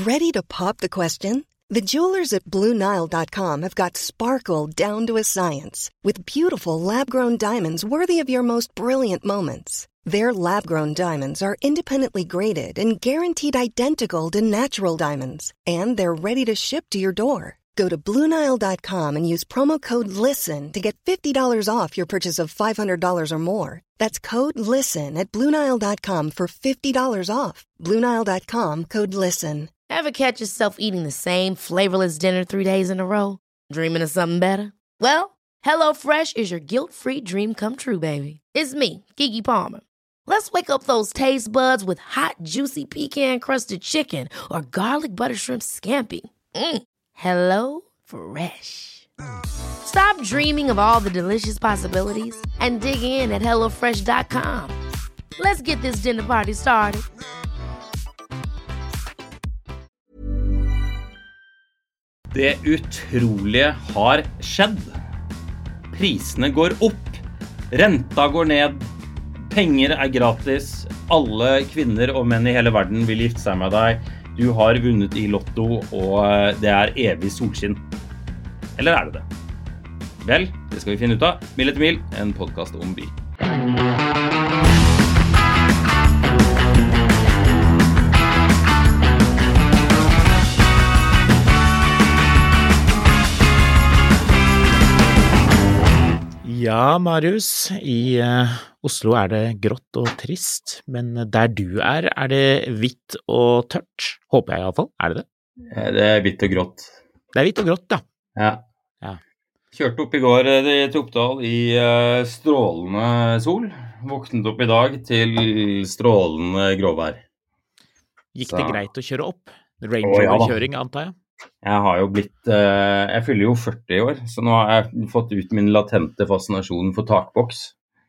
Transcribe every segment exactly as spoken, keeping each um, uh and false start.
Ready to pop the question? The jewelers at Blue Nile dot com have got sparkle down to a science with beautiful lab-grown diamonds worthy of your most brilliant moments. Their lab-grown diamonds are independently graded and guaranteed identical to natural diamonds, and they're ready to ship to your door. Go to Blue Nile dot com and use promo code LISTEN to get fifty dollars off your purchase of five hundred dollars or more. That's code LISTEN at Blue Nile dot com for fifty dollars off. Blue Nile dot com, code LISTEN. Ever catch yourself eating the same flavorless dinner three days in a row? Dreaming of something better? Well, HelloFresh is your guilt-free dream come true, baby. It's me, Keke Palmer. Let's wake up those taste buds with hot, juicy pecan-crusted chicken or garlic butter shrimp scampi. Mm. Hello Fresh. Stop dreaming of all the delicious possibilities and dig in at hello fresh dot com. Let's get this dinner party started. Det utrolige har skjedd. Prisene går opp. Renta går ned. Penger er gratis. Alle kvinner og menn i hele verden vil gifte seg med deg. Du har vunnet i lotto, og det er evig solskinn. Eller er det det? Vel, det skal vi finne ut av. Mil etter mil, en podcast om bil. Ja, Marius, i uh, Oslo er det grått og trist, men der du er, er det hvitt og tørt, håper jeg i alle fall. Er det det? Det er hvitt og grått. Det er hvitt og grått, ja. Ja. Ja. Kjørte opp i går til Oppdal i uh, strålende sol. Våknet opp i dag til strålende gråvær. Gikk Så. Det greit å kjøre opp? Range Rover-kjøring, antar jeg? Jeg har jo blitt, uh, jeg fyller jo førti år, så nå har jeg fått ut min latente fascinasjon for takboks.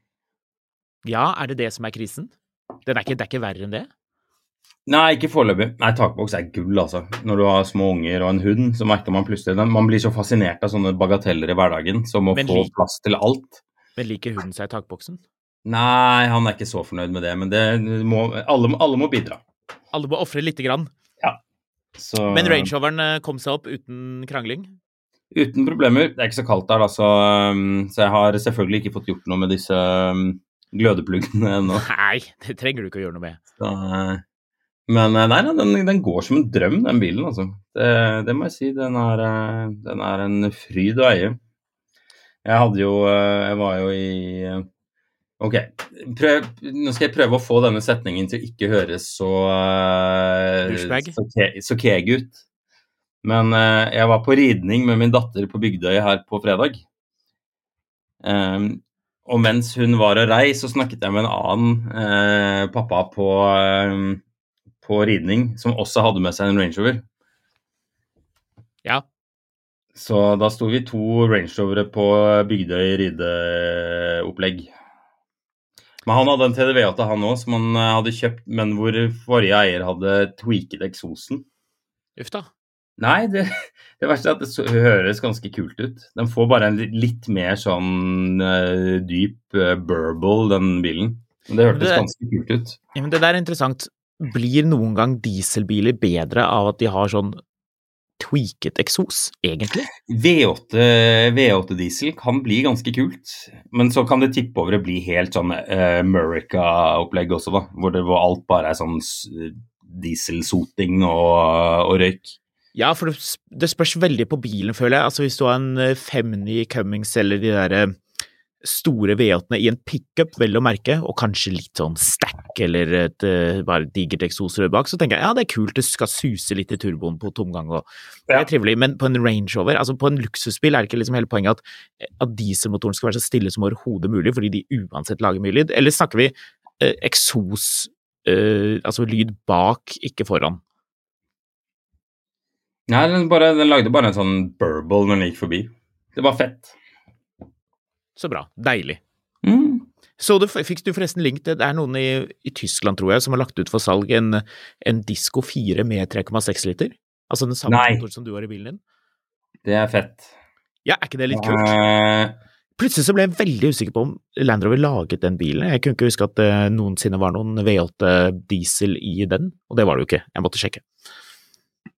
Ja, er det det som er krisen? Det er ikke, det er ikke verre enn det? Nei, ikke foreløpig. Nei, takboks er gull, altså. Når du har små unger og en hund, så merker man plutselig den. Man blir så fascinert av sånne bagateller i hverdagen, som å Men få lik- plass til alt. Men liker hunden seg takboksen? Nei, han er ikke så fornøyd med det, men det må, alle, alle må bidra. Alle må offre litt grann. Ja. Så, Men Range Roveren eh, kom seg opp uten krangling? uten problemer. Det er ikke så kaldt der, da, så, um, så jeg har selvfølgelig ikke fått gjort noe med disse um, glødepluggene ennå. Nei, det trenger du ikke å gjøre noe med. Så, uh, men uh, nei, nei den, den går som en drøm, den bilen, altså. Det, det må jeg si, den er, uh, den er en fryd å eie. Jeg hadde jo, uh, jeg var jo i... Uh, Ok, prøv, nå skal jeg prøve å få denne setningen til å ikke høres så, uh, Douchebag. så, ke, så keg ut. Men uh, jeg var på ridning med min datter på Bygdøy her på fredag. Um, og mens hun var og rei, så snakket jeg med en annen uh, pappa på, um, på ridning, som også hadde med seg en Range Rover. Ja. Så da sto vi to Range Rovere på Bygdøy rideopplegg. Men han hadde en T D V åtte han også, som han hadde kjøpt, men hvor forrige eier hadde tweaket eksosen. Uff da. Nei, det, det verste er at det så- høres ganske kult ut. Den får bare en litt mer sånn uh, dyp uh, burble, den bilen. Men det hørtes Det- ganske kult ut. Ja, men det der er interessant. Blir noen gang dieselbiler bedre av at de har sånn tweaket eksos, egentlig? V åtte, V åtte diesel kan bli ganske kult, men så kan det tippe over å bli helt sånn uh, America-opplegg også da, hvor, det, hvor alt bare er sånn s- dieselsoting og, og røyk. Ja, for det, s- det spørs veldig på bilen, føler jeg. Altså, hvis du har en eh, fem ni Cummings eller de der eh, store V åttene i en pickup, vel å merke, og kanskje litt sånn stack eller et eh, bare digert eksosrør bak, så tenker jeg, ja, det er kult, det skal suse litt i turboen på tomgang, og det Ja. er trivelig, men på en Range Rover, altså på en luksusbil, er det ikke liksom hele poenget at, at dieselmotoren skal være så stille som overhodet mulig, fordi de uansett lager mye lyd, eller snakker vi eh, eksos, eh, altså lyd bak, ikke foran? Nei, den, bare, den lagde bare en sånn burble når den gikk forbi. Det var fett. Så bra, deilig. Mm. Så du, fikk du forresten link til, det er noen i, i Tyskland, tror jeg, som har lagt ut for salg en, en Disco fire med tre komma seks liter? Altså den samme Nei. motor som du har i bilen din? Det er fett. Ja, er ikke det litt kult? Eh, Plutselig så ble jeg veldig usikker på om Land Rover laget den bilen. Jeg kunne ikke huske at det noensinne var noen V åtte diesel i den, og det var det jo ikke. Jeg måtte sjekke.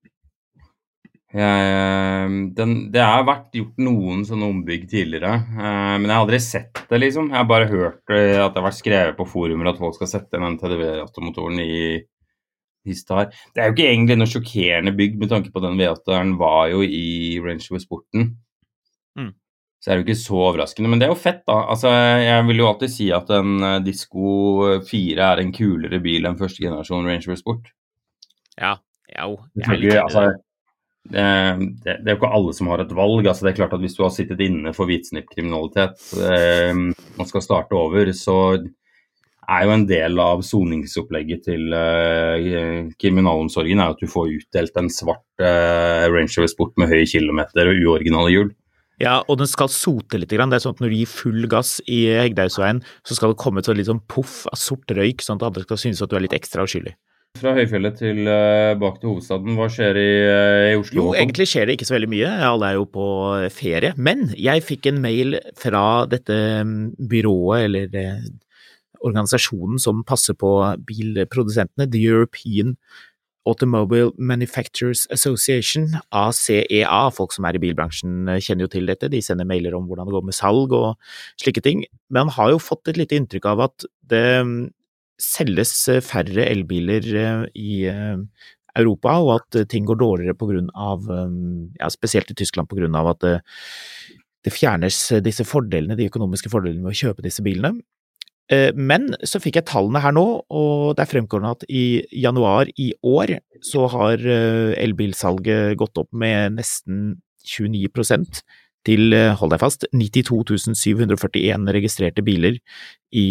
Jeg, den, det har vært gjort noen sånne ombygg tidligere, eh, men jeg har aldri sett det, liksom. Jeg har bare hørt eh, at det har vært skrevet på forumer at folk skal sette den T D V åtte-motoren i Histar. Det er jo ikke egentlig noe sjokkerende bygg, med tanke på den V åtte-eren var jo i Range Rover Sporten. Mm. Så er det jo ikke så overraskende, men det er jo fett da. Altså, jeg vil jo alltid si at en uh, Disco fire er en kulere bil enn første generasjon Range Rover Sport. Ja, ja, jeg Jeg er litt ikke, altså, det, det, det er jo ikke alle som har et valg. Altså, det er klart at hvis du har sittet inne for hvitsnippkriminalitet eh, og skal starte over, så er jo en del av soningsopplegget til eh, kriminalomsorgen er at du får utdelt en svart eh, Range Rover Sport med høye kilometer og uoriginale hjul. Ja, og den skal sote litt. Det er sånn at når du gir full gass i Hegdehaugsveien, så skal det komme til litt sånn puff av sort røyk, sånn at andre skal synes at du er litt ekstra uskyldig. Fra Høyfjellet til uh, bak til hovedstaden, hva skjer i, uh, i Oslo? Jo, egentlig skjer det ikke så veldig mye, alle er jo på ferie, men jeg fikk en mail fra dette byrået, eller eh, organisasjonen som passer på bilprodusentene, The European Automobile Manufacturers Association, A C E A. Folk som er i bilbransjen kjenner jo til dette, de sender mailer om hvordan det går med salg og slike ting, men han har jo fått et lite inntrykk av at det selges færre elbiler i Europa, og at ting går dårligere på grunn av, ja, spesielt i Tyskland på grunn av at det, det fjernes disse fordelene, de økonomiske fordelene med å kjøpe disse bilene. Men så fikk jeg tallene her nå, og det er fremgående at i januar i år så har elbilsalget gått opp med nesten tjueni prosent til, hold deg fast, nittito tusen syv hundre førtien registrerte biler i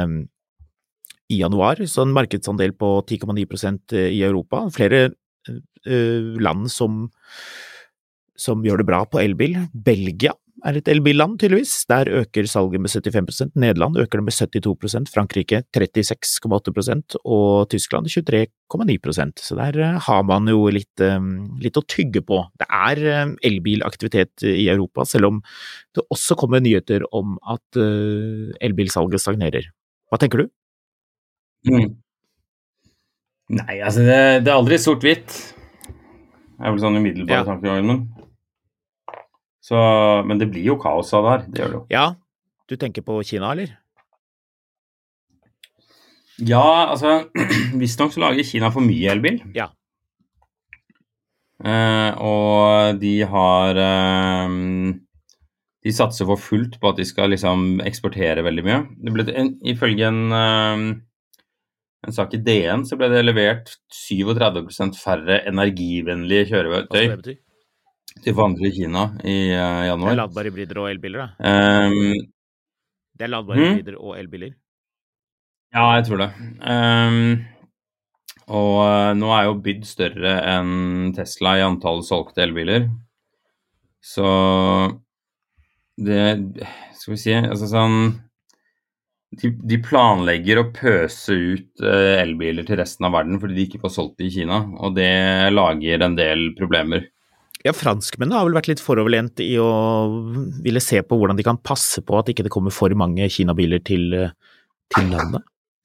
i januar, så en markedsandel på ti komma ni prosent i Europa. Flere uh, land som, som gjør det bra på elbil. Belgia er et elbilland tydeligvis. Der øker salget med syttifem prosent. Nederland øker det med syttito prosent. Frankrike trettiseks komma åtte prosent. Og Tyskland tjuetre komma ni prosent. Så der uh, har man jo litt, um, litt å tygge på. Det er um, elbilaktivitet i Europa, selv om det også kommer nyheter om at uh, elbilsalget stagnerer. Hva tenker du? Mm. Nei, altså det, det er aldri sort-hvitt. Det er vel sånn umiddelbare ja. tankegangen. Så, men det blir jo kaos av det her, det gjør det jo. Ja, du tenker på Kina, eller? Ja, altså, visst nok så lager Kina for mye elbil. Ja. Eh, og de har... Eh, de satser for fullt på at de skal liksom eksportere veldig mye. Det ble en, ifølge en... Eh, En sak i D N så ble det levert syttisju prosent færre energivennlige kjøretøy til forhandlere i Kina i uh, januar. Det er ladbare hybrider og elbiler da? Um, det er ladbare hmm? hybrider og elbiler? Ja, jeg tror det. Um, og uh, nå er jo byd større enn Tesla i antall solgte elbiler. Så det, skal vi si, altså sånn... De, de planlegger å pøse ut uh, elbiler til resten av verden fordi de ikke får solgt det i Kina, og det lager en del problemer. Ja, franskmennene har vel vært litt foroverlent i å ville se på hvordan de kan passe på at ikke det kommer for mange Kina-biler til, til landet.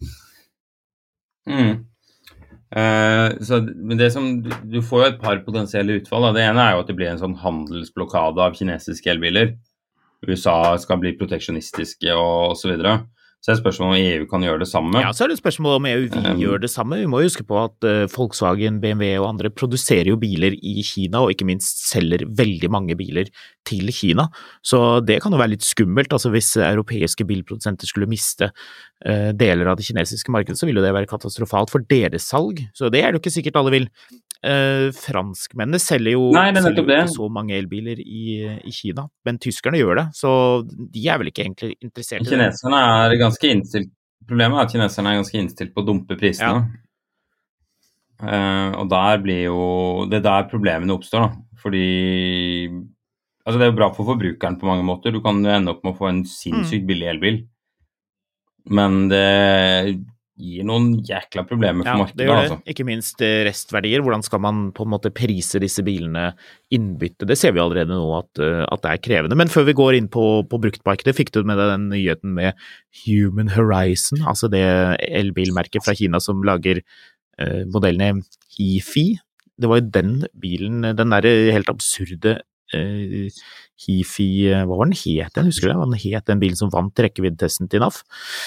Mm. Uh, så, men det som, du, du får jo et par potensielle utfall. Da. Det ene er jo at det blir en sånn handelsblokade av kinesiske elbiler. U S A skal bli proteksjonistiske og, og så videre. Så er det spørsmål om E U kan gjøre det samme. Ja, så er det spørsmål om E U vil um, gjøre det samme. Vi må huske på at uh, Volkswagen, B M W og andre produserer jo biler i Kina, og ikke minst selger veldig mange biler til Kina. Så det kan jo være litt skummelt. Altså hvis europeiske bilprodusenter skulle miste uh, deler av det kinesiske markedet, så vil jo det være katastrofalt for deres salg. Så det er det jo ikke sikkert alle vil. Uh, franskmennene selger jo, Nei, selger jo ikke så mange elbiler i, i Kina, men tyskerne gjør det, så de er vel ikke egentlig interessert i det. Kineserne er ganske innstilt, problemet er at kineserne er ganske innstilt på å dumpe prisene. Ja. Uh, og der blir jo, det er der problemene oppstår da, fordi altså det er jo bra for forbrukeren på mange måter, du kan ende opp med å få en sinnssykt billig elbil, men det gir noen jækla problemer for ja, markedet. Det gjør det. Altså. Ikke minst restverdier. Hvordan skal man på en måte prise disse bilene innbytte? Det ser vi allerede nå at, at det er krevende. Men før vi går inn på, på bruktmarkedet, fikk du med deg den nyheten med Human Horizon, altså det elbilmerket fra Kina som lager eh, modellene Hi-Fi. det var jo den bilen, den der helt absurde uh, Hifi, hva var den het, jeg husker det, hva den het den bilen som vant rekkeviddetesten til N A F?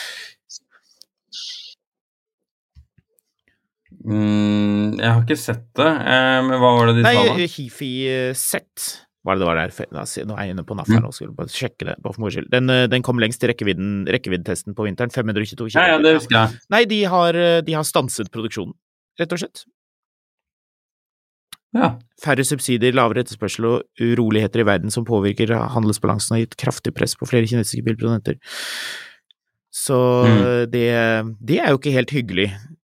Mm, jeg har ikke sett det, eh, men hva var det de Nei, sa da? Nei, Hifi Z var det det var der, nå er jeg inne på N A F her nå, skal jeg bare sjekke det, bare for moro skyld. Den, den kom lengst til rekkevidden, rekkeviddetesten på vinteren, fem hundre og tjueto kilometer. Ja, ja, det husker jeg. Nei, de har, de har stanset produksjonen, rett og slett. Ja. Færre subsidier, lavere etterspørsel og uroligheter i verden som påvirker handelsbalansen har gitt kraftig press på flere kinesiske bilprodusenter. Så mm. det, det er jo ikke helt hyggelig.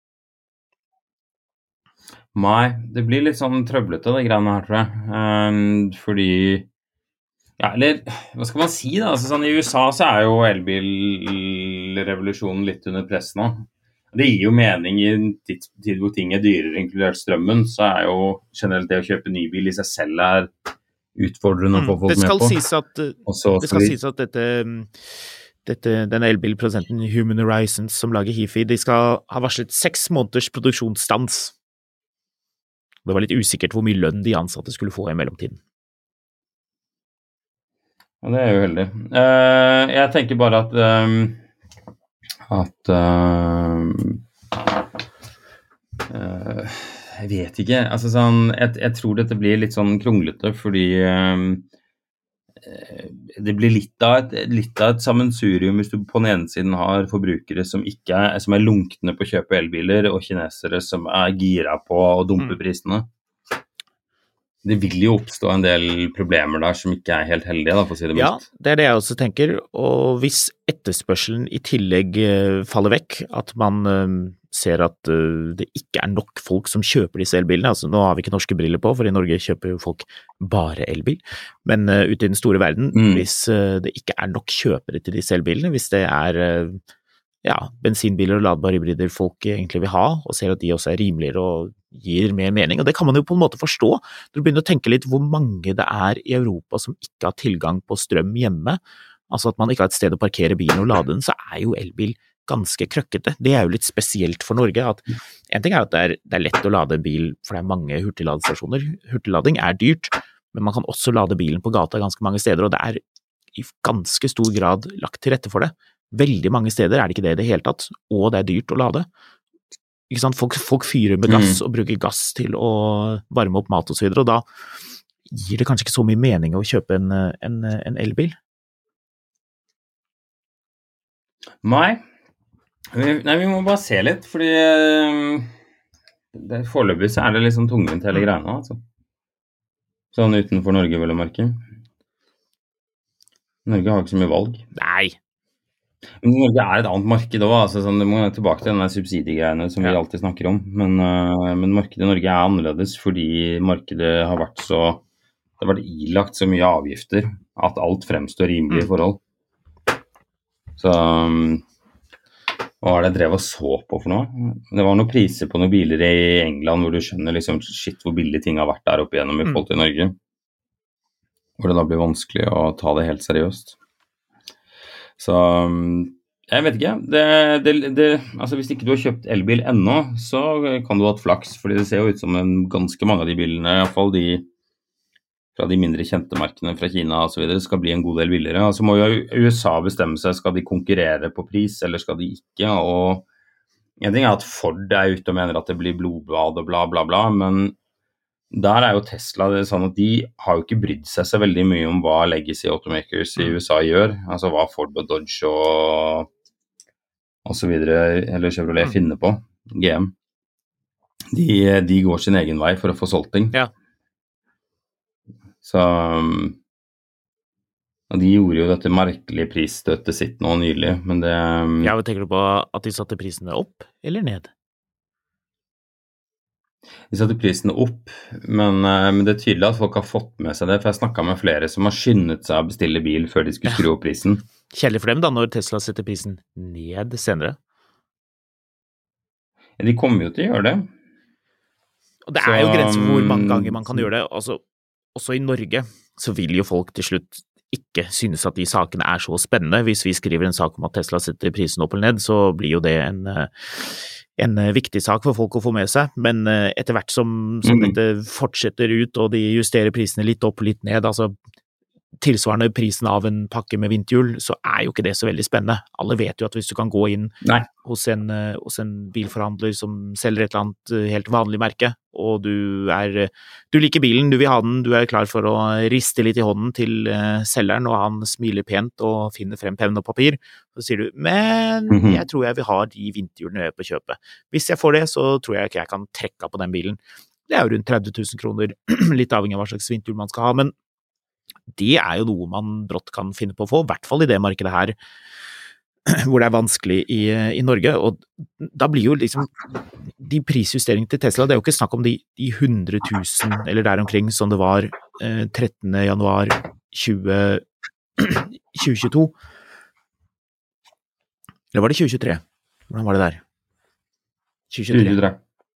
Nei, det blir litt sånn trøblete det greiene her, tror jeg. Um, fordi, ja, eller, hva skal man si da? Altså, sånn, i U S A så er jo elbilrevolusjonen litt under press nå. Det gir jo mening i en tid hvor ting er dyrere, inkludert strømmen, så er jo generelt det å kjøpe ny bil i seg selv er utfordrende å få folk mm, med på. Sies at, Også, det skal sies at dette... Dette, denne elbilprodusenten Human Horizons som lager Hifi, de skal ha varslet seks måneders produksjonsstans. Det var litt usikkert hvor mye lønn de ansatte skulle få i mellomtiden. Ja, det er jo heldig. Uh, jeg tenker bare at um, at uh, uh, jeg vet ikke, altså sånn, jeg, jeg tror dette blir litt sånn kronglete, fordi um, det blir litt av, et, litt av et sammensurium hvis du på den ene siden har forbrukere som, ikke er, som er lunkne på å kjøpe elbiler, og kinesere som er gira på å dumpe prisene. Det vil jo oppstå en del problemer der som ikke er helt heldige, da, for å si det mildt. Ja, det er det jeg også tenker, og hvis etterspørselen i tillegg faller vekk, at man ser at det ikke er nok folk som kjøper disse elbilene, altså nå har vi ikke norske briller på, for i Norge kjøper jo folk bare elbil, men uh, ute i den store verden, mm. hvis uh, det ikke er nok kjøpere til disse elbilene, hvis det er uh, ja, bensinbiler og ladbare hybrider folk egentlig vil ha, og ser at de også er rimeligere og gir mer mening, og det kan man jo på en måte forstå. Du begynner å tenke litt hvor mange det er i Europa som ikke har tilgang på strøm hjemme, altså at man ikke har et sted å parkere bilen og lade den, så er jo elbil ganske krøkkete. Det er jo litt spesielt for Norge, at en ting er at det er, det er lett å lade en bil, for det er mange hurtigladestasjoner. Hurtiglading er dyrt, men man kan også lade bilen på gata ganske mange steder, og det er i ganske stor grad lagt til rette for det. Veldig mange steder er det ikke det i det hele tatt, og det er dyrt å lade. Ikke sant? Folk, folk fyrer med gass og bruker gass til å varme opp mat og så videre, og da gir det kanskje ikke så mye mening å kjøpe en, en, en elbil. Nei. Nei, vi må bare se litt, fordi det, foreløpig så er det liksom tungvint hele greiene, altså. Sånn utenfor Norge, vil jeg merke. Norge har ikke så mye valg. Nei. Men Norge er et annet marked også, altså, sånn, det må tilbake til denne subsidiegreiene som ja. Vi alltid snakker om, men, uh, men markedet i Norge er annerledes fordi markedet har vært så, det har vært ilagt så mye avgifter at alt fremstår rimelig i forhold. Så... Um, hva er det jeg drev og så på for noe? Det var noen priser på noen biler i England hvor du skjønner liksom, shit, hvor billig ting har vært der oppe igjennom i forhold til Norge. Hvor det da blir vanskelig å ta det helt seriøst. Så, jeg vet ikke. Det, det, det, altså hvis ikke du har kjøpt elbil ennå, så kan du ha hatt flaks, fordi det ser jo ut som en, ganske mange av de bilene, i hvert fall de fra de mindre kjente markene fra Kina og så videre, skal bli en god del billigere. Altså må jo U S A bestemme seg, skal de konkurrere på pris, eller skal de ikke? Og en ting er at Ford er ute og mener at det blir blodbad og bla bla bla, men der er jo Tesla det er sånn at de har jo ikke brydd seg så veldig mye om hva legacy automakers i U S A gjør, altså hva Ford og Dodge og, og så videre, eller Chevrolet finner på, G M. De, de går sin egen vei for å få solgt ting. Ja. Så og de gjorde jo dette merkelige prisstøtet sitt nå nylig, men det... Ja, tenker du på at de satte prisene opp eller ned? De satte prisene opp, men, men det er tydelig at folk har fått med seg det, for jeg snakket med flere som har skyndet seg å bestille bil før de skulle skru opp prisen. Kjedelig for dem da, når Tesla setter prisen ned senere. Ja, de kommer jo til å gjøre det. Og det er jo grenser for hvor mange ganger man kan gjøre det, altså også i Norge så vil jo folk til slutt ikke synes at de sakene er så spennende. Hvis vi skriver en sak om at Tesla setter prisen opp eller ned, så blir jo det en, en viktig sak for folk å få med seg, men etter hvert som, som Mm. dette fortsetter ut, og de justerer prisene litt opp og litt ned, altså tilsvarende prisen av en pakke med vinterhjul, så er jo ikke det så veldig spennende. Alle vet jo at hvis du kan gå inn Nei. hos en, eh, hos en bilforhandler som selger et eller annet eh, helt vanlig merke, og du er, du liker bilen, du vil ha den, du er klar for å riste litt i hånden til eh, selgeren, og han smiler pent og finner frem penn og papir, så sier du, men Mhm. jeg tror jeg vil ha de vinterhjulene på kjøpet. Hvis jeg får det, så tror jeg ikke jeg kan trekke på den bilen. Det er jo rundt tretti tusen kroner, litt avhengig av hva slags vinterhjul man skal ha, men det er jo noe man brått kan finne på å få, i hvert fall i det markedet her, hvor det er vanskelig i, i Norge, og da blir jo liksom de prisjusteringene til Tesla, det er jo ikke snakk om de, de hundre tusen, eller der omkring, som det var eh, trettende januar tjue tjueto. Eller var det tjue tjuetre? Hvordan var det der? tjue tjuetre. tjue tjuetre.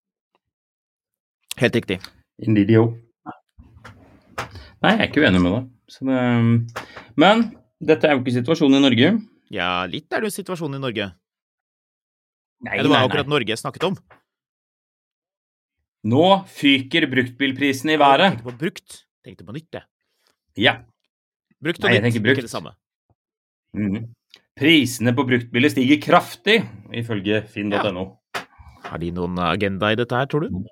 Helt riktig. Indeed, jo. Nei, jeg er ikke uenig med deg. Så det, men dette er jo ikke situasjonen i Norge. Ja, litt er det jo situasjonen i Norge. Nei, Ja, det var akkurat Norge jeg snakket om. Nå fyker bruktbilprisen i været. Tenkte på brukt. Tenkte på nytt, det. Ja. Brukt og Nei, jeg nytt, tenker brukt. ikke det samme. Mhm. Prisene på bruktbiler stiger kraftig, ifølge finn punktum no. Har de noen agenda i dette her, tror du?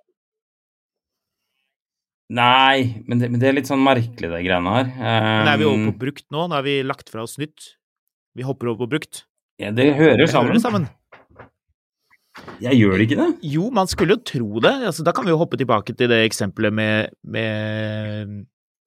Nei, men det, men det er litt sånn merkelig, det greiene her. Men er vi over Um, på brukt nå? Nå har vi lagt fra oss nytt. Vi hopper over på brukt. ja, det hører Jeg sammen. hører det sammen. Jeg gjør det ikke det. Jo, man skulle jo tro det. Altså, da kan vi jo hoppe tilbake til det eksempelet med, med,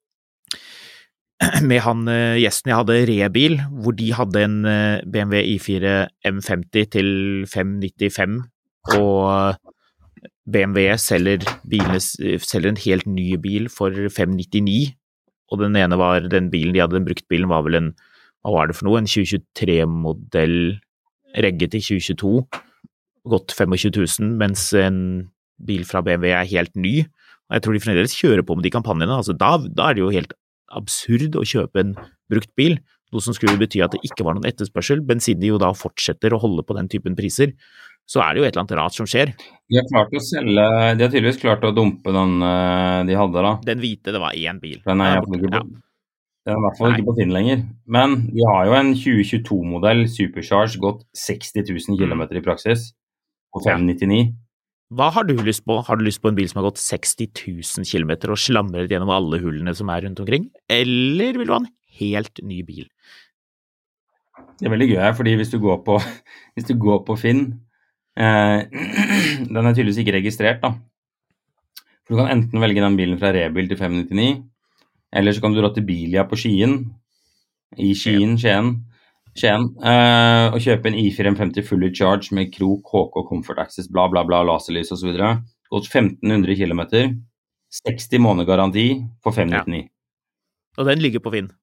med han eh, gjesten jeg hadde, Rebil, hvor de hadde en eh, B M W i fire M femti til fem nittifem, og B M W selger, bilene, selger en helt ny bil for fem nittini, og den ene var, den bilen de hadde, den bruktbilen var vel en, hva var det for noe, en tjue tjuetre-modell regget i tjue tjueto, gått tjuefem tusen, mens en bil fra B M W er helt ny. Og jeg tror de fremdeles kjører på med de kampanjene. Altså, da, da er det jo helt absurd å kjøpe en brukt bil, noe som skulle bety at det ikke var noen etterspørsel, men siden de jo da fortsetter å holde på den typen priser, så er det jo et eller annet rart som skjer. De har klart å selge, de har tydeligvis klart å dumpe den eh, de hadde da. Den hvite, det var én bil. Den er, Ja, i hvert fall ikke ja. på, den er i hvert fall Nei. ikke på Finn lenger. Men de har jo en tjue tjueto-modell Supercharge, gått seksti tusen kilometer i praksis, på fem nittini. Hva har du lyst på? Har du lyst på en bil som har gått seksti tusen kilometer og slamret gjennom alle hullene som er rundt omkring? Eller vil du ha en helt ny bil? Det er veldig gøy, fordi hvis du går på, hvis du går på Finn, eh, den er tydeligvis ikke registrert da. For du kan enten velge den bilen fra Rebil til fem nittini, eller så kan du dra til Bilia på Skien, i Skien, Skien, Skien eh, og kjøpe en i fire M femti fully charge med krok, H K, comfort access, bla bla bla, laserlys og så videre. Gått femten hundre kilometer, seksti måneder garanti på fem nittini. Og den ligger på Finn.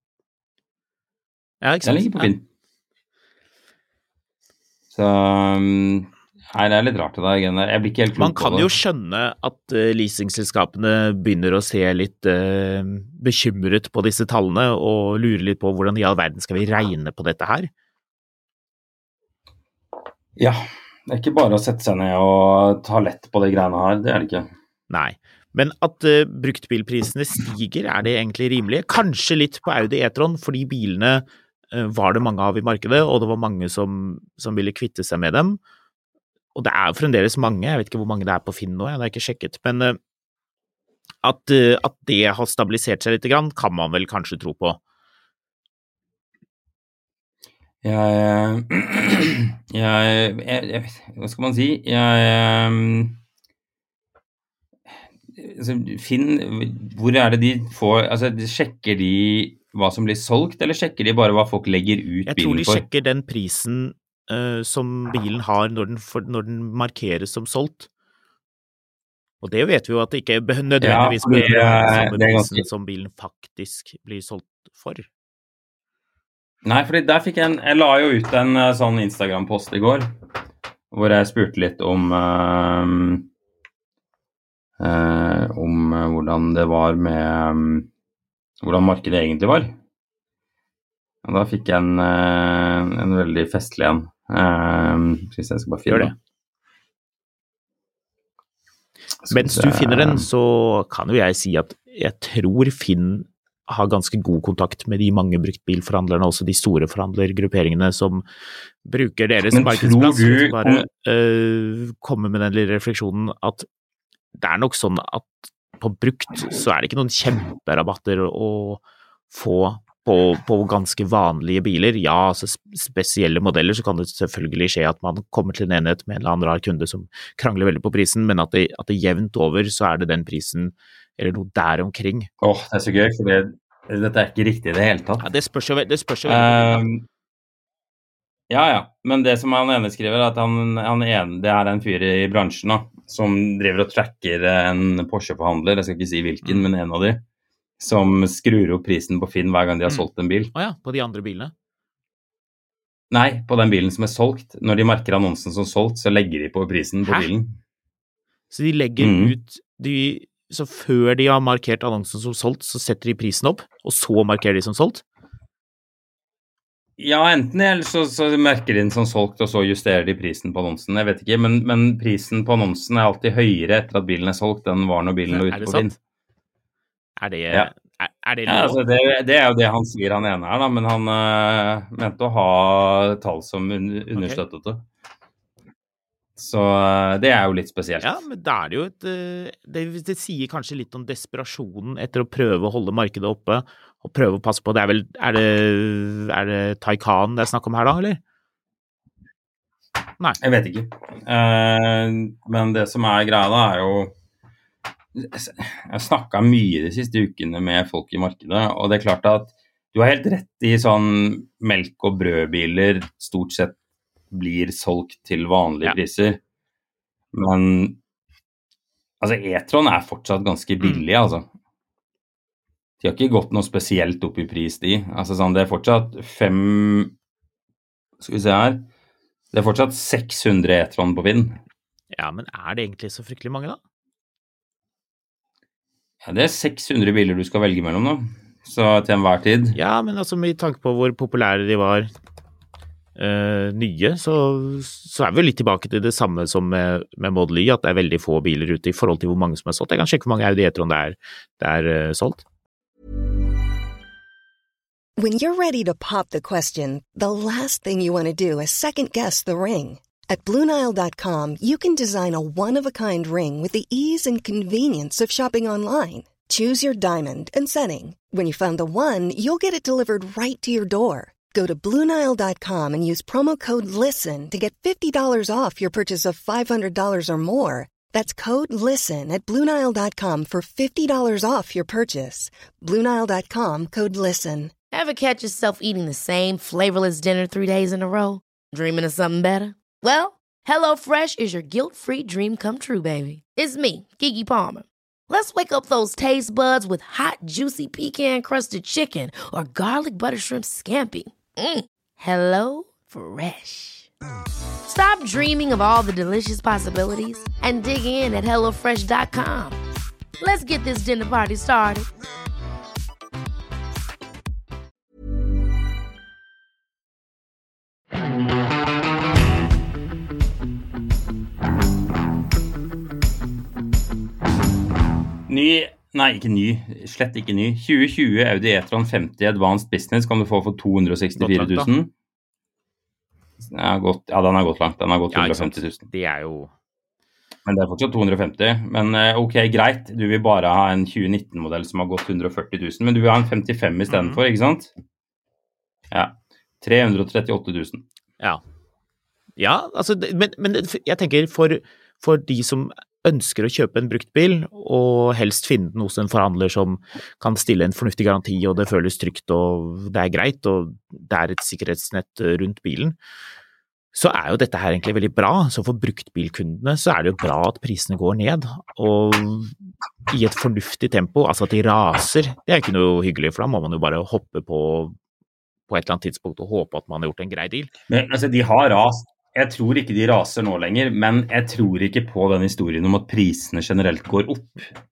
Ja, ikke sant? Den ligger på Finn. Så um, nei, det er litt rart det der. Again. Jeg blir ikke helt klok på det. Man kan jo skjønne at uh, leasingselskapene begynner å se litt uh, bekymret på disse tallene og lurer litt på hvordan i all verden skal vi regne på dette her. Ja, det er ikke bare å sette seg ned og ta lett på de greiene her, det er det ikke. Nei, men at uh, bruktbilprisene stiger, er det egentlig rimelig? Kanskje litt på Audi e-tron, fordi bilene uh, var det mange av i markedet, og det var mange som, som ville kvitte seg med dem. Og det er jo fremdeles mange, jeg vet ikke hvor mange det er på Finn nå, jeg har ikke sjekket, men uh, at, uh, at det har stabilisert seg litt grann, kan man vel kanskje tro på. Jeg, jeg, jeg, jeg hva skal man si? Jeg, um, altså, Finn, hvor er det de får, altså sjekker de hva som blir solgt, eller sjekker de bare hva folk legger ut Jeg tror bilen de for? sjekker den prisen uh, som bilen har når den, for, når den markeres som solgt. Og det vet vi jo at det ikke be- nødvendigvis Ja, fordi, behøver å være den eh, samme det er prisen ganske- som bilen faktisk blir solgt for. Nei, fordi der fikk jeg en, jeg la jo ut en eh, sånn Instagram-post i går, hvor jeg spurte litt om, eh, eh, om eh, hvordan det var med, um, hvordan markedet egentlig var. Og da fikk jeg en, eh, en veldig festlig en. Eh, synes jeg skal bare finne Gjør det. Mens du finner den, så kan jo jeg si at jeg tror Finn har ganske god kontakt med de mange bruktbilforhandlerne, også de store forhandlergrupperingene som bruker deres markedsplass. Men tror du... Bare uh, komme med den lille refleksjonen at det er nok sånn at på brukt så er det ikke noen kjemperabatter å få på, på ganske vanlige biler. Ja, altså spesielle modeller så kan det selvfølgelig skje at man kommer til en enhet med en eller annen rar kunde som krangler veldig på prisen, men at det, at det jevnt over så er det den prisen eller noe der omkring. Åh, oh, det er så gøy, for det, dette er ikke riktig i det hele tatt. Ja, det spørs jo, det spørs jo um, Ja, ja, men det som han ene skriver er at han, han ene, det er en fyr i bransjen da, som driver og tracker en Porsche-forhandler, jeg skal ikke si hvilken, mm. men en av de, som skrur opp prisen på Finn hver gang de har solgt en bil. Åja, oh ja, på de andre bilene? Nei, på den bilen som er solgt. Når de marker annonsen som solgt, så legger de på prisen på Hæ? Bilen. Så de legger mm. ut, de, så før de har markert annonsen som solgt, så setter de prisen opp, og så markerer de som solgt? Ja, enten eller så, så merker de den som solgt, og så justerer de prisen på annonsen. Jeg vet ikke, men, men prisen på annonsen er alltid høyere etter at bilen er solgt enn var når bilen lå ute på Finn. Er det, ja. er, er det ja, altså det, det er jo det han sier han ene her da, men han uh, mente å ha tall som un, understøttet det. Okay. Så uh, det er jo litt spesielt. Ja, men da er det jo et, uh, det, det sier kanskje litt om desperasjonen etter å prøve å holde markedet oppe, og prøve å passe på. Det er vel, er det, er det Taycan det er snakk om her da, eller? Nei. Jeg vet ikke. Uh, men det som er greia da er jo jeg har snakket mye de siste ukene med folk i markedet, og det er klart at du har helt rett i sånn melk- og brødbiler stort sett blir solgt til vanlige ja. Priser. Men altså e-tron er fortsatt ganske billig, mm. altså. De har ikke gått noe spesielt opp i pris, de. Altså sånn, det er fortsatt fem, skal vi se her, det er fortsatt seks hundre e-tron på Finn. Ja, men er det egentlig så fryktelig mange da? Ja, det er seks hundre biler du skal velge mellom da, så til enhver tid. Ja, men altså med tanke på hvor populære de var uh, nye, så, så er vi litt tilbake til det samme som med, med Model Y, at det er veldig få biler ute i forhold til hvor mange som er solgt. Jeg kan sjekke hvor mange Audi e-tron det er, det er uh, solgt. When you're ready to pop the question, the last thing you want to do is second guess the ring. At Blue Nile dot com, you can design a one-of-a-kind ring with the ease and convenience of shopping online. Choose your diamond and setting. When you find the one, you'll get it delivered right to your door. Go to Blue Nile dot com and use promo code LISTEN to get fifty dollars off your purchase of five hundred dollars or more. That's code LISTEN at Blue Nile dot com for fifty dollars off your purchase. Blue Nile dot com, code LISTEN. Ever catch yourself eating the same flavorless dinner three days in a row? Dreaming of something better? Well, HelloFresh is your guilt-free dream come true, baby. It's me, Keke Palmer. Let's wake up those taste buds with hot, juicy pecan-crusted chicken or garlic butter shrimp scampi. Mm. Hello Fresh. Stop dreaming of all the delicious possibilities and dig in at hello fresh dot com. Let's get this dinner party started. Ny, nei ikke ny, slett ikke ny. tjue tjue Audi e-tron femti Advanced Business kan du få for to hundre og sekstifire tusen. Ja, godt, ja, den har gått langt. Den har gått to hundre og femti tusen. Det er jo... Men det er fortsatt to hundre og femti. Men ok, greit. Du vil bare ha en tjue nitten-modell som har gått hundre og førti tusen, men du vil ha en femtifem i stedet for, mm. ikke sant? Ja, tre hundre og trettiåtte tusen. Ja. Ja, altså, men, men jeg tenker for, for de som ønsker å kjøpe en brukt bil, og helst finne den hos en forhandler som kan stille en fornuftig garanti, og det føles trygt, og det er greit, og det er et sikkerhetsnett rundt bilen, så er jo dette her egentlig veldig bra. Så for bruktbilkundene så er det jo bra at prisene går ned, og i et fornuftig tempo, altså at de raser. Det er ikke noe hyggelig, for da må man jo bare hoppe på på et eller annet tidspunkt og håpe at man har gjort en grei deal. Men altså, de har rast. Jeg tror ikke de raser nå lenger, men jeg tror ikke på den historien om at prisene generelt går opp.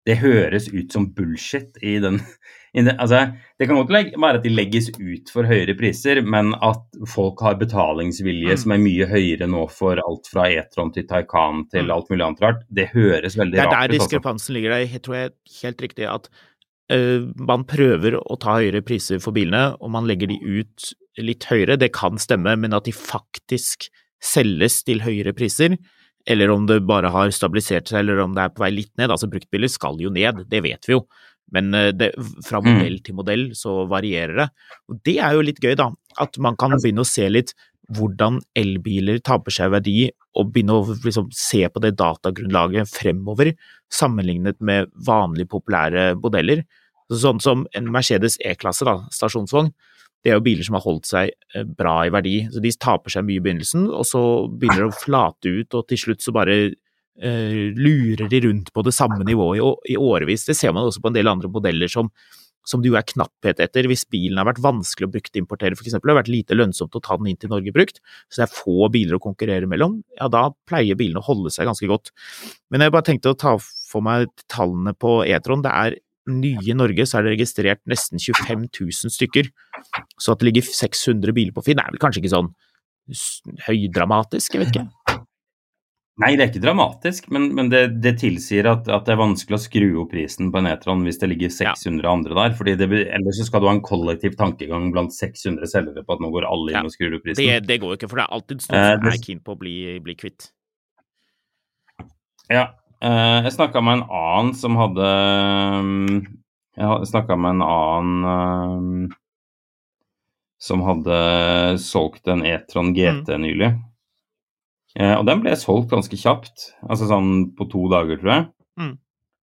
det høres ut som bullshit i den, i den altså, det kan godt være at de legges ut for høyere priser, men at folk har betalingsvilje mm. som er mye høyere nå for alt fra E-tron til Taycan til mm. alt mulig annet rart, det høres veldig rart ut. Det er der diskrepansen ligger der, jeg tror jeg er helt riktig at uh, man prøver å ta høyere priser for bilene, og man legger de ut litt høyere, det kan stemme, men at de faktisk selges til høyere priser, eller om det bare har stabilisert seg, eller om det er på vei litt ned, altså bruktbiler skal jo ned, det vet vi jo, men det, fra modell til modell så varierer det, og det er jo litt gøy da, at man kan begynne å se litt hvordan elbiler taper seg verdi, og begynne å liksom, se på det datagrunnlaget fremover, sammenlignet med vanlige populære modeller, sånn som en Mercedes E-klasse da, stasjonsvogn, det er jo biler som har holdt seg bra i verdi, så de taper seg mye i begynnelsen, og så begynner de å flate ut, og til slutt så bare eh, lurer de rundt på det samme nivået i, i årevis. Det ser man også på en del andre modeller som, som det jo er knapphet etter. Hvis bilen har vært vanskelig å brukt importere, for eksempel, det har vært lite lønnsomt å ta den inn til Norge brukt, så det er få biler å konkurrere mellom, ja da pleier bilene å holde seg ganske godt. Men jeg bare tenkte å ta for meg tallene på E-tron, det er nye i Norge så er det registrert nesten tjuefem tusen stykker, så at det ligger seks hundre biler på Finn er vel kanskje ikke sånn høydramatisk, jeg vet ikke. Nei, det er ikke dramatisk, men, men det, det tilsier at, at det er vanskelig å skru opp prisen på en E-tron hvis det ligger seks hundre ja. Andre der, fordi det, ellers så skal du ha en kollektiv tankegang blant seks hundre selgere på at nå går alle inn ja. Og skrur opp prisen. Det, det går jo ikke, for det er alltid noen som er keen på å bli, bli kvitt. Ja, jeg snakket med en annen som hadde jeg snakket med en annen som hadde solgt en E-tron G T mm. nylig, og den ble solgt ganske kjapt, altså sånn på to dager tror jeg mm.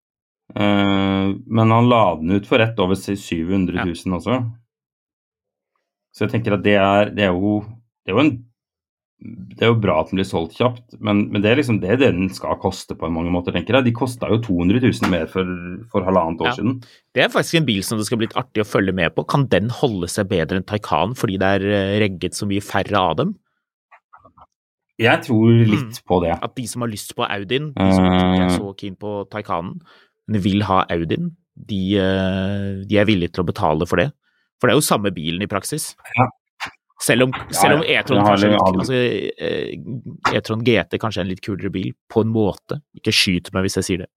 men han la den ut for rett over syv hundre tusen ja. Også, så jeg tenker at det er, det er jo det er jo en det er jo bra at den blir solgt kjapt, men, men det er liksom det den skal koste på mange måter, tenker jeg. De kostet jo to hundre tusen mer for, for halvannet år ja. Siden. Det er faktisk en bil som det skal bli artig å følge med på. Kan den holde seg bedre enn Taycan fordi det er regget så mye færre av dem? Jeg tror litt mm. på det. At de som har lyst på Audien, de som ikke er så keen på Taycanen, men vil ha Audien, de, de er villige til å betale for det. For det er jo samme bilen i praksis. Ja. Selv om, selv om E-tron, kanskje, altså, E-tron G T kanskje er en litt kulere bil, på en måte. Ikke skyt meg hvis jeg sier det.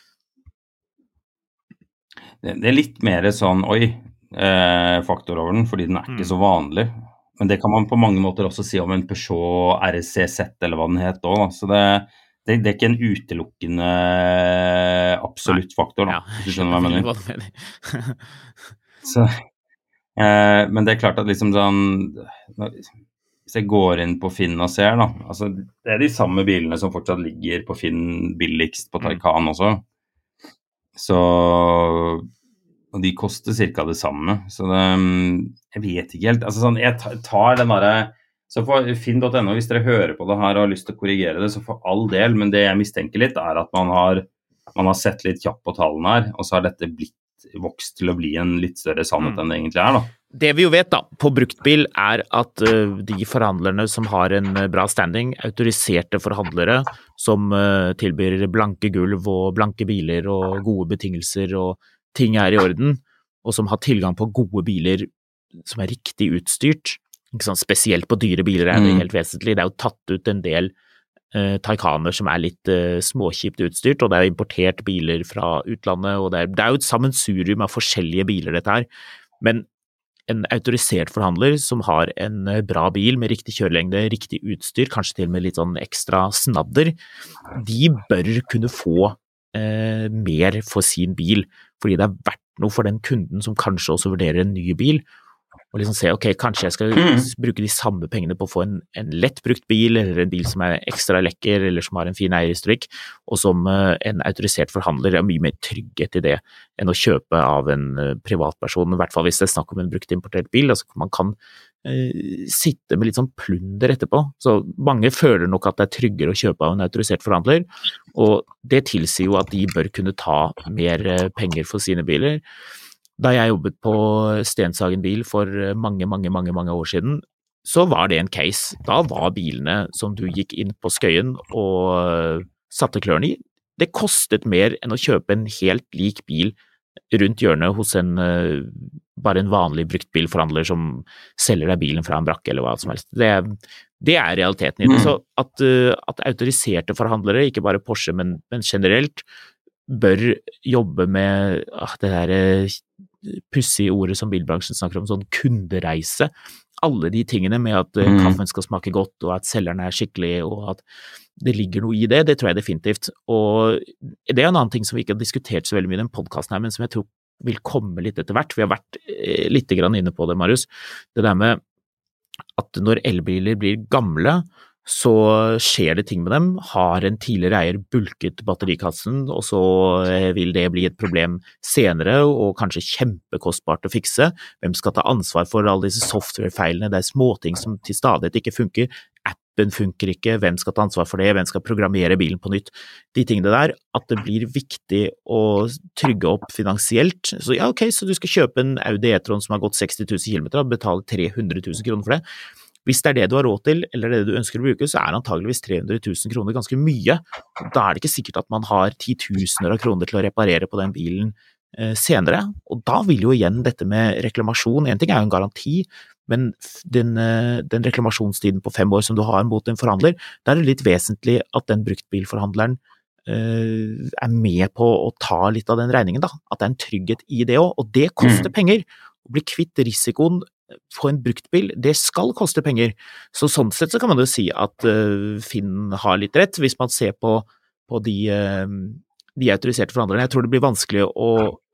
Det, det er litt mer sånn, oi, eh, faktor over den, fordi den er ikke mm. så vanlig. Men det kan man på mange måter også si om en Peugeot R C Z, eller hva den het også. Så det, det, det er ikke en utelukkende absolutt Nei. Faktor, da, ja, hvis du skjønner hva jeg mener. Så... Eh, men det er klart at liksom sånn, hvis jeg går inn på Finn og ser da, altså det er de samme bilene som fortsatt ligger på Finn billigst på Taycan også, så og de koster cirka det samme, så det, jeg vet ikke helt, altså sånn, jeg tar den der, så for finn punktum no, hvis dere hører på det her og har lyst til å korrigere det, så for all del, men det jeg mistenker litt er at man har, man har sett litt kjapp på tallene her, og så har dette blitt vokst til å bli en litt større sannhet enn det egentlig er da. Det vi jo vet da, på bruktbil er at uh, de forhandlerne som har en bra standing, autoriserte forhandlere som uh, tilbyr blanke gulv og blanke biler og gode betingelser og ting er i orden, og som har tilgang på gode biler som er riktig utstyrt, ikke sant? Spesielt på dyre biler er det helt vesentlig, det er jo tatt ut en del Uh, Taycaner som er litt uh, småkjipt utstyrt, og det er jo importert biler fra utlandet, og det er, det er jo et sammensurium av forskjellige biler dette her, men en autorisert forhandler som har en uh, bra bil med riktig kjørelengde, riktig utstyr, kanskje til og med litt sånn ekstra snadder, de bør kunne få uh, mer for sin bil, fordi det er verdt noe for den kunden som kanskje også vurderer en ny bil, og liksom se, ok, kanskje jeg skal mm. bruke de samme pengene på å få en, en lett brukt bil, eller en bil som er ekstra lekker, eller som har en fin eierhistorikk, og som uh, en autorisert forhandler er mye mer trygghet i det, enn å kjøpe av en uh, privatperson, i hvert fall hvis det er snakk om en brukt importert bil, altså man kan uh, sitte med litt sånn plunder etterpå, så mange føler nok at det er tryggere å kjøpe av en autorisert forhandler, og det tilsier jo at de bør kunne ta mer uh, penger for sine biler. Da jeg jobbet på Stenshagen bil for mange, mange, mange, mange år siden, så var det en case. Da var bilene som du gikk inn på Skøyen og satte klørne i, det kostet mer enn å kjøpe en helt lik bil rundt hjørnet hos en, bare en vanlig bruktbilforhandler som selger deg bilen fra en brakke eller hva som helst. Det, det er realiteten i det. Så at, at autoriserte forhandlere, ikke bare Porsche, men, men generelt, bør jobbe med ah, det der pussige ordet som bilbransjen snakker om, sånn kundereise. Alle de tingene med at mm. kaffen skal smake godt, og at selgeren er skikkelig, og at det ligger noe i det, det tror jeg definitivt. Og det er en annen ting som vi ikke har diskutert så veldig mye i den podcasten her, men som jeg tror vil komme litt etter hvert. Vi har vært litt grann inne på det, Marius. Det der med at når elbiler blir gamle, så skjer det ting med dem. Har en tidligere eier bulket batterikassen, og så vil det bli et problem senere, og kanskje kjempekostbart å fikse. Hvem skal ta ansvar for alle disse softwarefeilene? Det er småting som til stadighet ikke funker. Appen funker ikke. Hvem skal ta ansvar for det? Hvem skal programmere bilen på nytt? De tingene der, at det blir viktig å trygge opp finansielt. Så ja, ok, så du skal kjøpe en Audi e-tron som har gått seksti tusen kilometer, og betale tre hundre tusen kroner for det. Hvis det er det du har råd til, eller det du ønsker å bruke, så er antageligvis tre hundre tusen kroner ganske mye. Da er det ikke sikkert at man har titusener av kroner til å reparere på den bilen eh, senere. Og da vil jo igjen dette med reklamasjon, en ting er jo en garanti, men den, den reklamasjonstiden på fem år som du har mot en forhandler, da er det litt vesentlig at den bruktbilforhandleren eh, er med på å ta litt av den regningen da. At det er en trygghet i det også, og det koster mm. penger. Å bli kvitt risikoen på en bruktbil, det skal koste penger. Så sånn sett så kan man jo si at uh, Finn har litt rett, hvis man ser på, på de, uh, de autoriserte forhandlerne. Jeg tror det blir vanskelig å,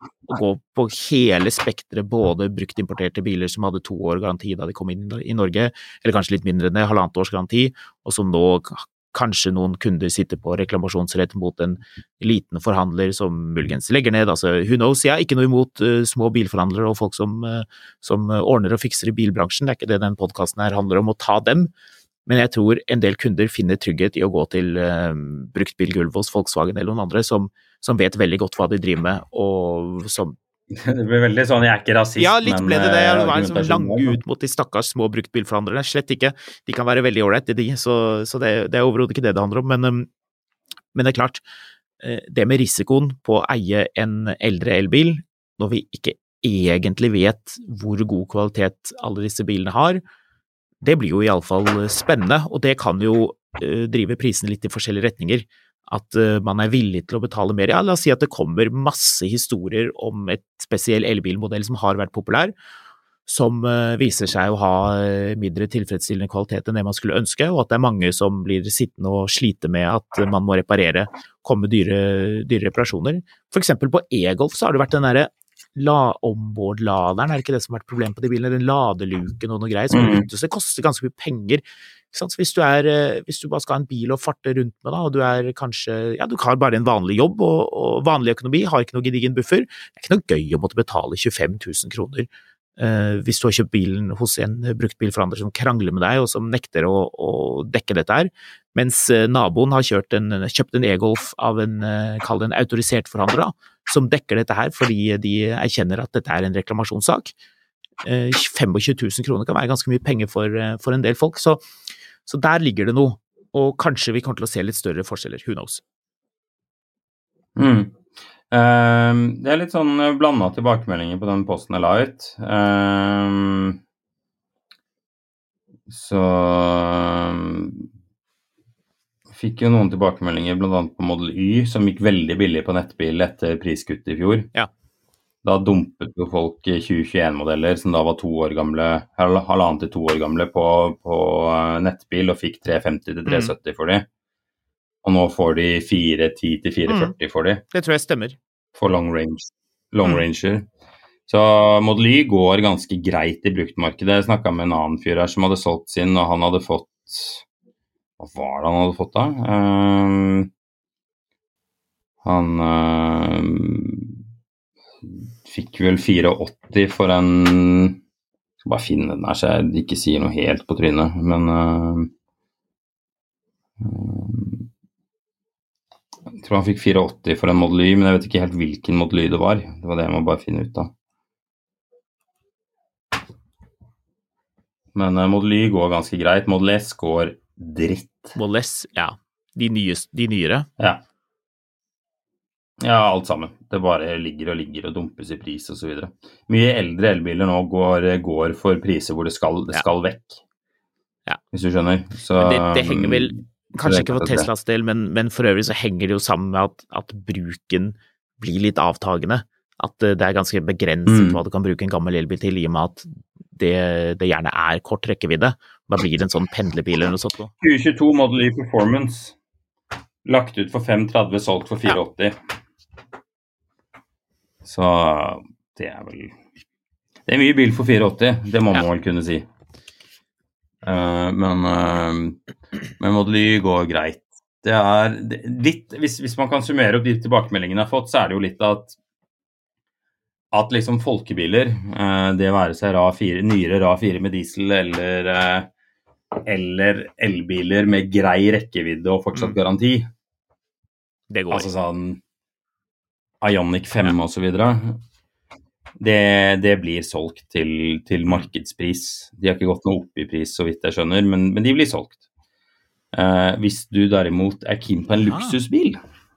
å gå på hele spektret, både bruktimporterte biler som hadde to år garanti da de kom inn i Norge, eller kanskje litt mindre enn det, halvannet års garanti, og som nå kanskje noen kunder sitter på reklamasjonsrett mot en liten forhandler som muligens legger ned, altså who knows, jeg er ikke noe imot uh, små bilforhandlere og folk som, uh, som ordner og fikser i bilbransjen, det er ikke det den podcasten her handler om å ta dem, men jeg tror en del kunder finner trygghet i å gå til uh, bruktbilgulv hos Volkswagen eller noen andre som, som vet veldig godt hva de driver med, og som det blir veldig sånn, jeg er ikke rasist, ja, litt ble det det, det var en sånn lange sånn ut mot de stakkars små bruktbilforhandlerne, slett ikke, de kan være veldig ålreit de, så, så det, det er overhodet ikke det det handler om, men, um, men det er klart, det med risikoen på å eie en eldre elbil, når vi ikke egentlig vet hvor god kvalitet alle disse bilene har, det blir jo i alle fall spennende, og det kan jo uh, drive prisene litt i forskjellige retninger, at uh, man er villig til å betale mer. Ja, la oss si at det kommer masse historier om et spesiell elbilmodell som har vært populær, som uh, viser seg å ha uh, mindre tilfredsstillende kvalitet enn det man skulle ønske, og at det er mange som blir sittende og slite med at uh, man må reparere, komme dyre, dyre reparasjoner. For eksempel på e-golf så har det vært den der la onboard-laderen, er det ikke det som har vært problem på de bilene, den ladeluken og noe greier, som mm. det koster ganske mye penger. Så hvis du, er, hvis du bare skal ha en bil å farte rundt med, da, og du er kanskje, ja, du har bare en vanlig jobb og, og vanlig økonomi, har ikke noe gedigen buffer, det er ikke noe gøy å måtte betale tjuefem tusen kroner eh, hvis du har kjøpt bilen hos en bruktbilforhandler som krangler med deg og som nekter å, å dekke dette her, mens eh, naboen har kjørt en, kjøpt en e-golf av en, eh, kall det en autorisert forhandler, da, som dekker dette her fordi de erkjenner at dette er en reklamasjonssak. Eh, tjuefem tusen kroner kan være ganske mye penger for, for en del folk, så Så der ligger det noe, og kanskje vi kommer til å se litt større forskjeller, who knows. Mm. Um, det er litt sånn blandet tilbakemeldinger på den posten jeg la ut. Um, så um, fikk jo noen tilbakemeldinger, blant annet på Model Y, som gikk veldig billig på nettbil etter priskutt i fjor. Ja. Da dumpet jo folk tjue tjueen-modeller som da var to år gamle, halvannet til to år gamle på, på nettbil og fikk tre femti til tre sytti for de. Og nå får de fire ti til fire førti for de. Det tror jeg stemmer. For long range, long mm. ranger. Så Model Y går ganske greit i bruktmarkedet. Jeg snakket med en annen fyr her som hadde solgt sin, og han hadde fått, hva var det han hadde fått da? Um, han... Um, fikk vel fire åtti for en, jeg skal bare finne den her så jeg ikke sier noe helt på trynet, men uh, uh, jeg tror han fikk fire åtti for en Model Y, men jeg vet ikke helt hvilken Model Y det var. Det var det jeg må bare finne ut av. Men uh, Model Y går ganske greit, Model S går dritt. Model S, ja. De, nye, de nyere. Ja. Ja, alt sammen. Det bare ligger og ligger og dumpes i pris og så videre. Mye eldre elbiler nå går, går for priser hvor det skal, det skal vekk. Ja. Hvis du skjønner. Så, men det, det henger vel, kanskje ikke for det. Teslas del, men, men for øvrig så henger det jo sammen med at, at bruken blir litt avtagende. At det er ganske begrenset mm. hva du kan bruke en gammel elbil til, i og med at det, det gjerne er kort rekkevidde. Da blir det en sånn pendlebil eller noe sånt. tjue tjueto Model Y Performance. Lagt ut for fem tretti, solgt for fire åtti. Ja. Så det er vel... Det er mye bil for fire åtti, det må man ja. vel kunne si. Uh, men, uh, men Model Y går greit. Det er det, litt, hvis, hvis man kan summere opp de tilbakemeldingene jeg har fått, så er det jo litt at at liksom folkebiler, uh, det være seg RAV fire, nyere RAV fire med diesel eller, uh, eller elbiler med grei rekkevidde og fortsatt mm. garanti. Det går. Altså sånn Ioniq fem ja. og så videre. Det, det blir solgt til, til markedspris. De har ikke gått noe opp i pris, så vidt jeg skjønner, men, men de blir solgt. Uh, hvis du derimot er keen på en luksusbil,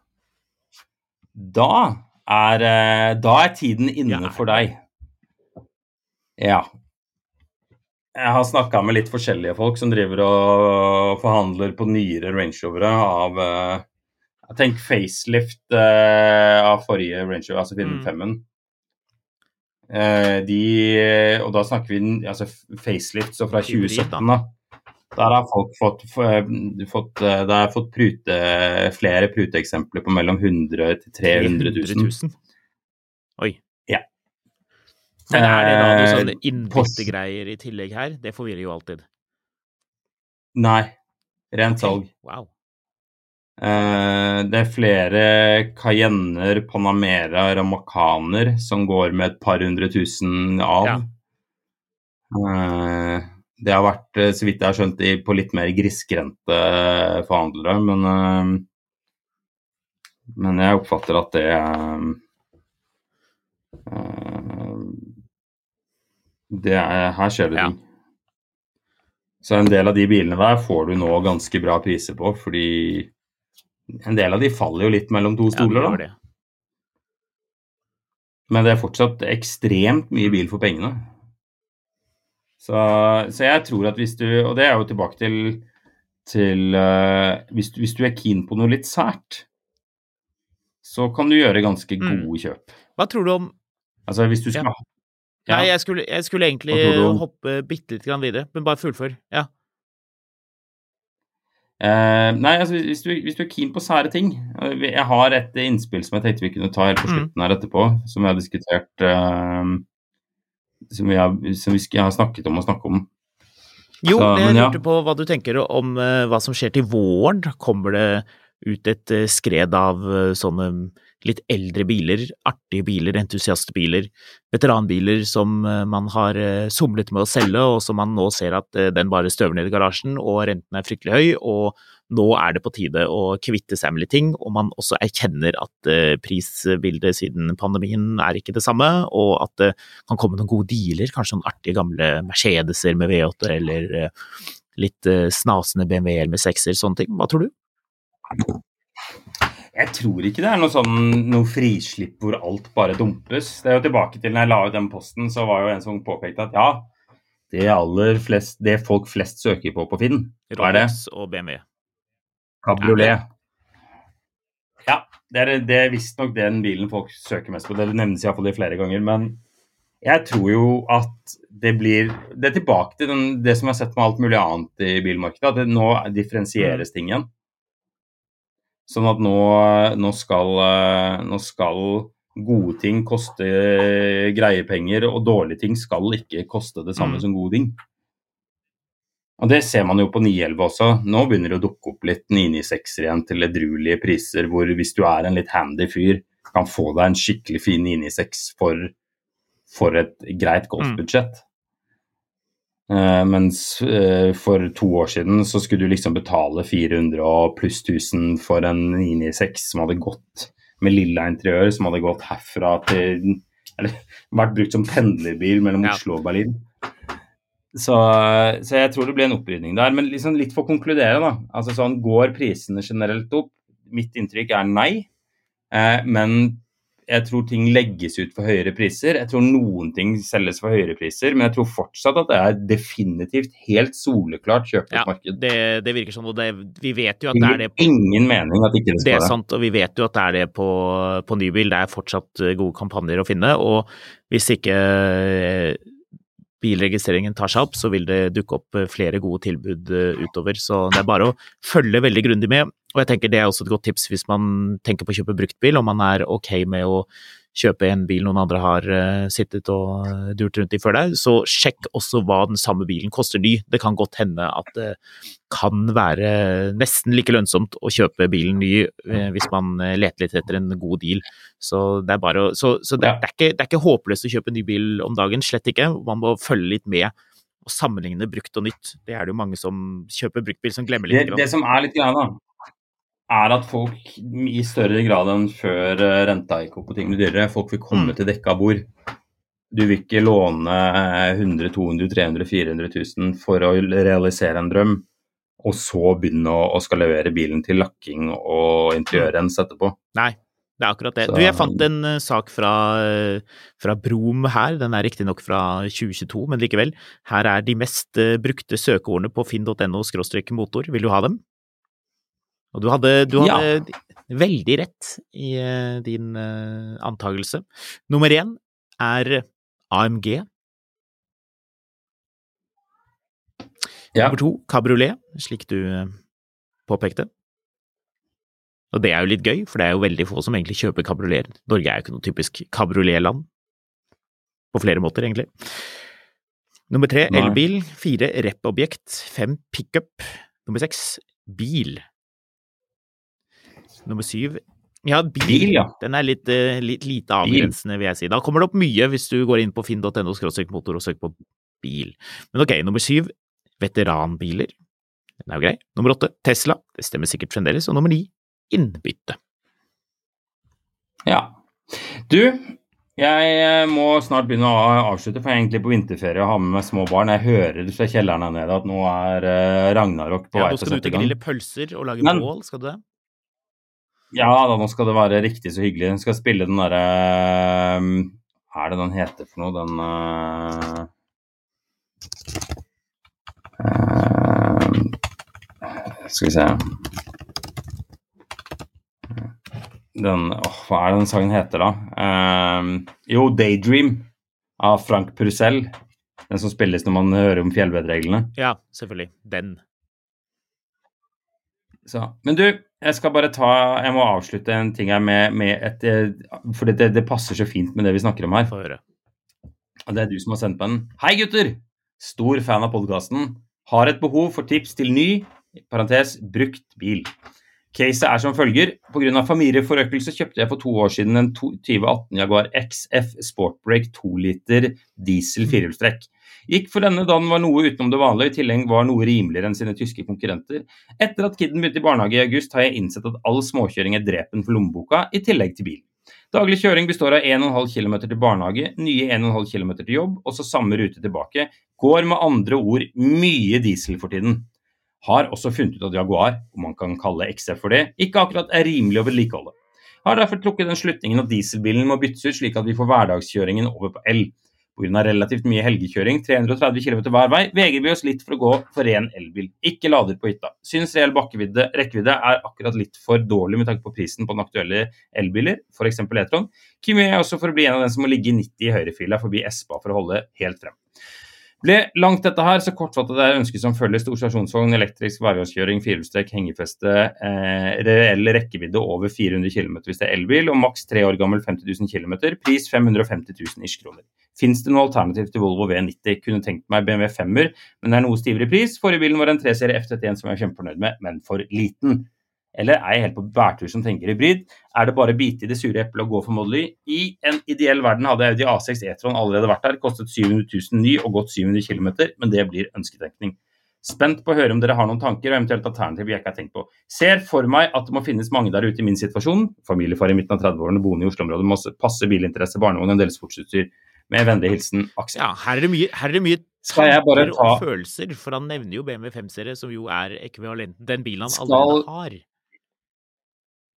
da er, uh, da er tiden inne ja. for deg. Ja. Jeg har snakket med litt forskjellige folk som driver og forhandler på nyere Range Rovere av, uh, jeg tenker facelift uh, av forrige Range Rover, altså fire femmen. Mm. Uh, de, og da snakker vi altså facelift, så fra tjue sytten da. Der har folk fått, fått, der har fått prute, flere pruteeksempler på mellom hundre til tre hundre tusen. Oi. Ja. Men er det da noe sånne innbyttegreier i tillegg her? Det forvirrer jo alltid. Nei, rent salg. Okay. Wow. Uh, det er flere Cayenner, Panamera, Ramacaner som går med et par hundre tusen av. Ja. Uh, det har vært, så vidt jeg har skjønt, på litt mer grisgrente forhandlere, men, uh, men jeg oppfatter at det uh, det er, her skjer det ting. Ja. Så en del av de bilene der får du nå ganske bra priser på, fordi en del av de faller jo litt mellom to stoler, ja, da. Men det er fortsatt ekstremt mye bil for pengene. Så, så jeg tror at hvis du, og det er jo tilbake til, til uh, hvis, du, hvis du er keen på noe litt sært, så kan du gjøre ganske gode mm. kjøp. Hva tror du om... Altså hvis du skal... Ja. Ja. Nei, jeg skulle, jeg skulle egentlig hoppe bitte litt grann videre, men bare fullfør, ja. Uh, nei, altså hvis du, hvis du er keen på sære ting, jeg har et innspill som jeg tenkte vi kunne ta helt på slutten her etterpå, som jeg har diskutert... Uh, Som vi, har, som vi har snakket om og snakket om. Jo, så, jeg ja. lurte på hva du tenker om uh, hva som skjer til våren. Kommer det ut et uh, skred av uh, sånne litt eldre biler, artige biler, entusiastbiler, veteranbiler som uh, man har uh, somlet med å selge, og som man nå ser at uh, den bare støver ned i garasjen, og renten er fryktelig høy, og nå er det på tide å kvitte seg med litt ting, og man også erkjenner at uh, prisbildet siden pandemien er ikke det samme, og at det uh, kan komme noen gode dealer, kanskje noen artige gamle Mercedeser med V åtte, eller uh, litt uh, snasende B M W-er med sekser, sånne ting. Hva tror du? Jeg tror ikke det er noe sånn noe frislipp hvor alt bare dumpes. Det er jo tilbake til når jeg la ut den posten, så var jo en som påpekte at ja, det aller flest, det folk flest søker på på Finn. Hva er det? Rolex og B M W. Cabriolet. Ja, det er, det er visst nok den bilen folk søker mest på. Det nevnes i hvert fall det flere ganger, men jeg tror jo at det blir, det er tilbake til den, det som jeg har sett med alt mulig annet i bilmarkedet, at det nå differensieres ting igjen. Sånn at nå, nå, skal, nå skal gode ting koste greie penger, og dårlige ting skal ikke koste det samme mm. som gode ting. Og det ser man jo på ni elleve også. Nå begynner det å dukke opp litt ni nittiseks igjen til edruelige priser, hvor hvis du er en litt handy fyr, kan få deg en skikkelig fin ni nittiseks for, for et greit golfbudsjett. Mm. Uh, mens uh, for to år siden så skulle du liksom betale fire hundre og pluss tusen for en ni nittiseks som hadde gått med lilla interiør, som hadde gått herfra til, eller vært brukt som pendlerbil mellom ja. Oslo og Berlin. Så, så jeg tror det blir en opprydning der, men liksom litt for å konkludere da, altså sånn, går prisene generelt opp? Mitt inntrykk er nei. Eh, men jeg tror ting legges ut for høyere priser. Jeg tror noen ting selges for høyere priser, men jeg tror fortsatt at det er definitivt helt soleklart kjøpemarked. Ja, det, det virker sånn, og det, vi vet jo at det det er det på... ingen mening at ikke det skal det er være. sant, og vi vet jo at det er det på, på nybil. Det er fortsatt gode kampanjer å finne, og hvis ikke bilregistreringen tar seg opp, så vil det dukke opp flere gode tilbud utover, så det er bare å følge veldig grundig med. Og jeg tenker det er også et godt tips hvis man tenker på å kjøpe bruktbil, om man er ok med å kjøpe en bil noen andre har uh, sittet og durt rundt i før deg, så sjekk også hva den samme bilen koster ny. Det kan godt hende at det kan være nesten like lønnsomt å kjøpe bilen ny uh, hvis man leter litt etter en god deal. Så det er bare å, så, så det, det, er ikke, det er ikke håpløst å kjøpe ny bil om dagen, slett ikke. Man må følge litt med og sammenligne brukt og nytt. Det er det jo mange som kjøper bruktbil som glemmer litt. Det, det som er litt grann da, er at folk i større grad enn før renta gikk opp på ting blir dyrere. Folk vil komme mm. til dekka bord. Du vil ikke låne hundre, to hundre, tre hundre, fire hundre tusen for å realisere en drøm, og så begynne å, å skal levere bilen til lakking og interiørrens etterpå. Nei, det er akkurat det. Så, du, jeg fant en uh, sak fra, uh, fra Brom her, den er riktig nok fra tjue tjueto, men likevel. Her er de mest uh, brukte søkeordene på finn punktum no skråstrek motor. Vil du ha dem? Og du hadde, du hadde ja. veldig rett i uh, din uh, antagelse. Nummer én er A M G. Ja. Nummer to, Cabriolet, slik du uh, påpekte. Og det er jo litt gøy, for det er jo veldig få som egentlig kjøper Cabriolet. Norge er jo ikke noe typisk Cabriolet-land. På flere måter, egentlig. Nummer tre, Nei. elbil. Fire, rep-objekt. Fem, pickup. Nummer seks, bil. Nummer syv, ja, bil, bil ja. Den er litt, uh, litt lite avgrensende, vil jeg si. Da kommer det opp mye hvis du går inn på finn punktum no skråstrek motor og søker på bil. Men ok, nummer syv, veteranbiler. Den er jo grei. Nummer åtte, Tesla. Det stemmer sikkert fremdeles. Og nummer ni, innbytte. Ja. Du, jeg må snart begynne å avslutte, for jeg er egentlig på vinterferie og har med meg små barn. Jeg hører fra kjelleren her nede at nå er uh, Ragnarok på ja, vei til å sette i gang. Ja, nå skal du til å grille pølser og lage Men, bål, skal du det? Ja, da, nå skal det være riktig så hyggelig. Jeg skal spille den der, hva er det den heter for noe? Den, uh, uh, skal vi se. Den, åh, hva er det den sangen heter da? Uh, jo, Daydream av Frank Purcell. Den som spilles når man hører om fjellvettreglene. Ja, selvfølgelig. Den. Så, men du, jeg skal bare ta, jeg må avslutte en ting her med, med et, for det, det passer så fint med det vi snakker om her. Få høre. Og det er du som har sendt på den. Hei gutter! Stor fan av podcasten. Har et behov for tips til ny, parentes, brukt bil. Caset er som følger. På grunn av familieforøkelse kjøpte jeg for to år siden en tjue atten Jaguar X F Sportbrake to liter diesel firehjulstrekk. Gikk for denne da den var noe utenom det vanlige, i tillegg var noe rimeligere enn sine tyske konkurrenter. Etter at kidden begynte i barnehage i august, har jeg innsett at all småkjøring er drepen for lommeboka, i tillegg til bil. Daglig kjøring består av en komma fem kilometer til barnehage, nye en komma fem kilometer til jobb, og så samme rute tilbake. Går med andre ord mye diesel for tiden. Har også funnet ut at Jaguar, om man kan kalle X F for det, ikke akkurat er rimelig å vedlikeholde. Har derfor trukket den slutningen at dieselbilen må byttes ut slik at vi får hverdagskjøringen over på el. På grunn av relativt mye helgekjøring, tre hundre og tretti kilometer hver vei, veger vi oss litt for å gå for ren elbil. Ikke lader på hytta. Syns reell bakkevidde, rekkevidde er akkurat litt for dårlig med tanke på prisen på den aktuelle elbiler, for eksempel e-tron. Kimi er også for å bli en av den som må ligge i nitti i høyrefila forbi Espa for å holde helt frem. Ble langt dette her, så kortfattet det er ønsket som følger stor stasjonsvogn, elektrisk hvergangskjøring, firehjulstrekk, hengefeste, eh, reell rekkevidde over fire hundre kilometer hvis det er elbil, og maks tre år gammel femti tusen kilometer, pris fem hundre og femti tusen ish kroner. Finns det noe alternativ til Volvo V nitti? Kunne tenkt meg B M W femmer, men det er noe stivere pris. Forrige bilen var en tre serie F trettien som jeg er kjempefornøyd med, men for liten. Eller er jeg helt på bærtur som tenker hybrid? Er det bare bite i det sure eplet og gå for Model Y? I en ideell verden hadde Audi A seks e-tron allerede vært der, kostet syv hundre tusen ny og gått syv hundre kilometer, men det blir ønsketenkning. Spent på å høre om dere har noen tanker og eventuelt alternativ jeg ikke har tenkt på. Ser for meg at det må finnes mange der ute i min situasjon. Familiefar i midten av tredve-årene, boende i Oslo-området, må passe bilinteresse, barnevogn og en del sportsutstyr. Med vennlig hilsen, Aksel. Ja, her er det mye, her er det mye tanker ta... og følelser, for han nevner jo B M W fem serie, som jo er ekvivalenten den bilen han Skal... allerede har.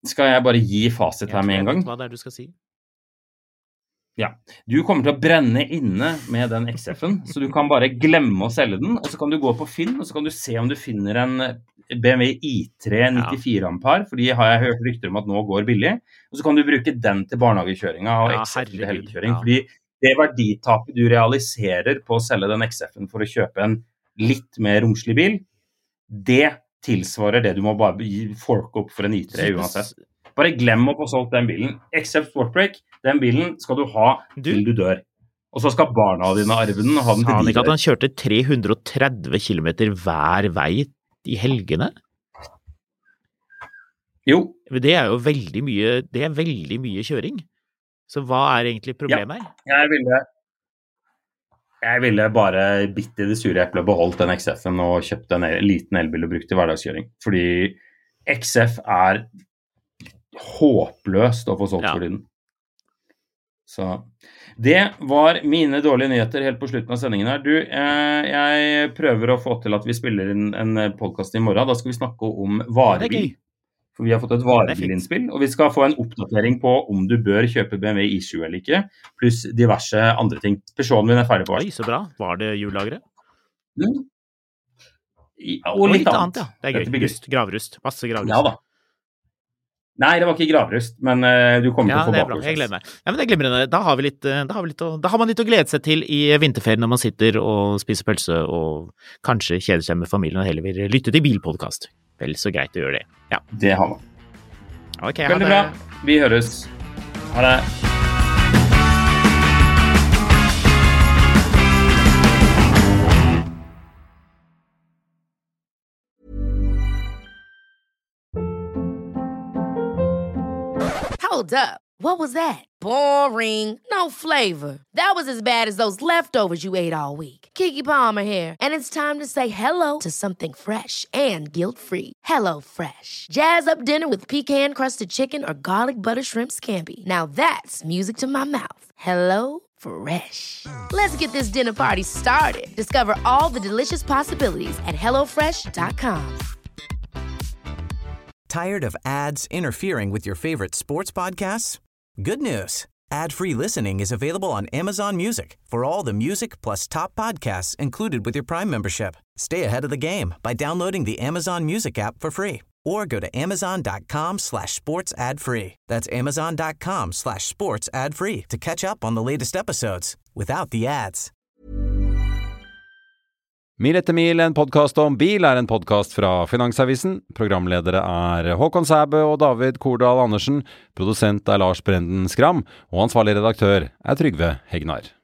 skal jeg bare gi fasit her med en gang? Hva det er du skal si? Ja, du kommer til å brenne inne med den X F-en, så du kan bare glemme å selge den, og så kan du gå på Finn, og så kan du se om du finner en B M W i tre nittifire ampere, for de har jeg hørt rykter om at nå går billig, og så kan du bruke den til barnehagekjøringa og Ja, X F til herregud, helgekjøring, ja. fordi det verditapet du realiserer på å selge den X F-en for å kjøpe en litt mer romslig bil, det tilsvarer det du må bare gi- forke opp for en i tre uansett. Bare glem å få solgt den bilen. X F Sportbrake, den bilen skal du ha til du dør. Og så skal barna dine arve den og ha den Sa han til ikke de at han kjørte tre hundre og tretti kilometer hver vei i helgene? Jo, Det er jo veldig mye, det er veldig mye kjøring. Så hva er egentlig problemet her? jeg ville Jeg ville bare bitt i det sure eplet, beholdt den X F-en og kjøpt en liten elbil og brukt til hverdagskjøring. Fordi X F er håpløst å få solgt Ja. for tiden. Så det var mine dårlige nyheter helt på slutten av sendingen her. Du, eh, jeg prøver å få til at vi spiller inn en podcast i morgen. Da skal vi snakke om Det er varebil. gøy. For vi har fått et varebilinnspill, og vi skal få en oppdatering på om du bør kjøpe B M W i sju eller ikke, pluss diverse andre ting. Peugeoten min er ferdig på. Oi, så bra. Var det hjullagre? Mm. I- Og litt, annet. ja. Det er Dette gøy. blir gøy. Rust, gravrust. Masse gravrust. Ja da. Nei, det var ikke gravrust, men uh, du kommer Ja, til å det få er bra. Jeg gleder bakhåndsvest. meg. Ja, men det er glimrende. Da har vi litt, eh, da har vi litt å, da har man litt å glede seg til i vinterferien når man sitter og spiser pølse og kanskje kjeder seg med familien og heller vil lytte til bilpodcast. Vel så greit å gjøre det. Ja. Det har man. Ok, ha Veldig det. bra. Vi høres. Ha det. Hold up. What was that? Boring. No flavor. That was as bad as those leftovers you ate all week. Keke Palmer here, and it's time to say hello to something fresh and guilt-free. Hello Fresh. Jazz up dinner with pecan-crusted chicken or garlic butter shrimp scampi. Now that's music to my mouth. Hello Fresh. Let's get this dinner party started. Discover all the delicious possibilities at hello fresh dot com. Tired of ads interfering with your favorite sports podcasts? Good news. Ad-free listening is available on Amazon Music for all the music plus top podcasts included with your Prime membership. Stay ahead of the game by downloading the Amazon Music app for free or go to amazon.com slash sports ad free. That's amazon.com slash sports ad free to catch up on the latest episodes without the ads. Mil etter mil, en podcast om bil, er en podcast fra Finansavisen. Programledere er Håkon Sæbø og David Kordal Andersen. Produsent er Lars Brenden Skram, og ansvarlig redaktør er Trygve Hegnar.